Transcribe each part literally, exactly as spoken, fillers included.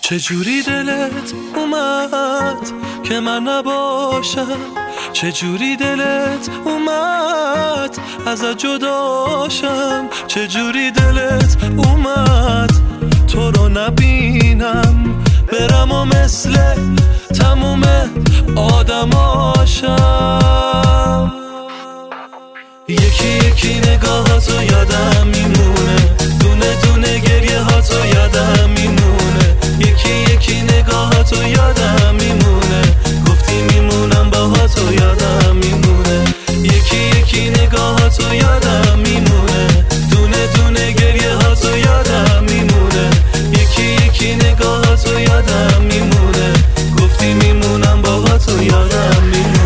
چجوری دلت اومد که من نباشم، چجوری دلت اومد ازت جداشم، چجوری دلت اومد تو رو نبینم برم و مثل تموم آدماشم. یکی یکی نگاهاتو یادم میمونه، دونه دونه گریه هاتو یادم میمونه، یکی یکی نگاهاتو یادم میمونه، گفتی میمونم باهاتو یادم میمونه، یکی یکی نگاهاتو یادم میمونه، دونه دونه گریه هاتو یادم میمونه، یکی یکی نگاهاتو یادم میمونه، گفتی میمونم باهاتو یادم میمونه.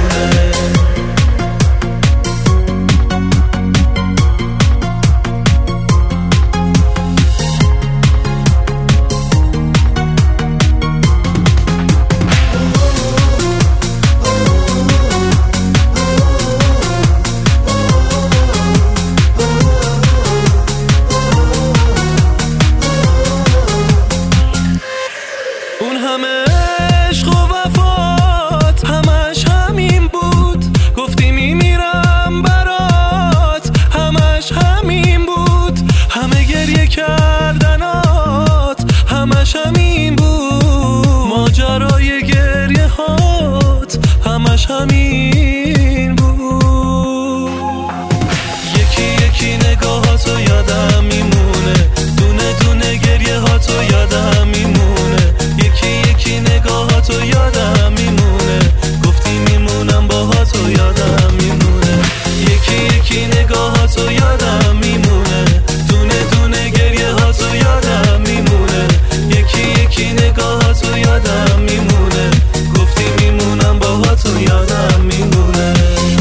همش همین بود، ماجرای گریه هات همش همین بود. یکی یکی نگاهاتو یادم میمونه، دونه دونه گریه هاتو یادم میمونه، یکی یکی نگاهاتو یادم میمونه، گفتی میمونم باهاتو یادم میمونه، یکی یکی نگاهاتو یادم میمونه، دونه دونه گریه هاتو یادم میمونه، یکی یکی نگاهاتو یادم میمونه، گفتی میمونم باهاتو یادم میمونه.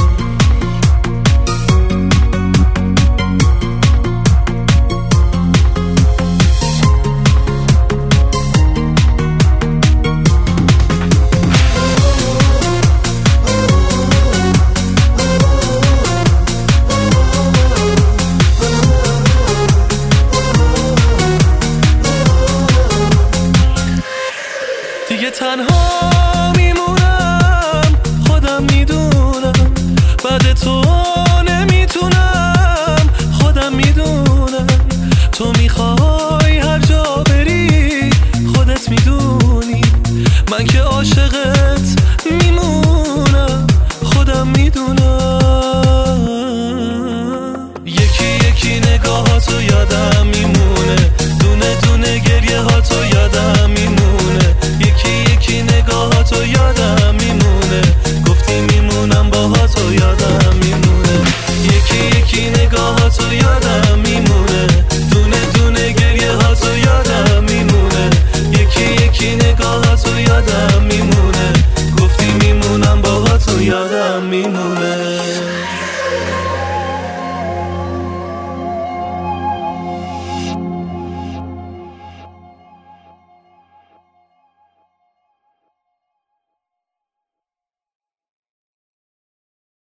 دیگه تنها میمونم، خودم میدونم بعد تو نمیتونم، خودم میدونم تو میخوای هر جا بری، خودت میدونی من که عاشقت میمونم، خودم میدونم. یکی یکی نگاهاتو یادم میمونه،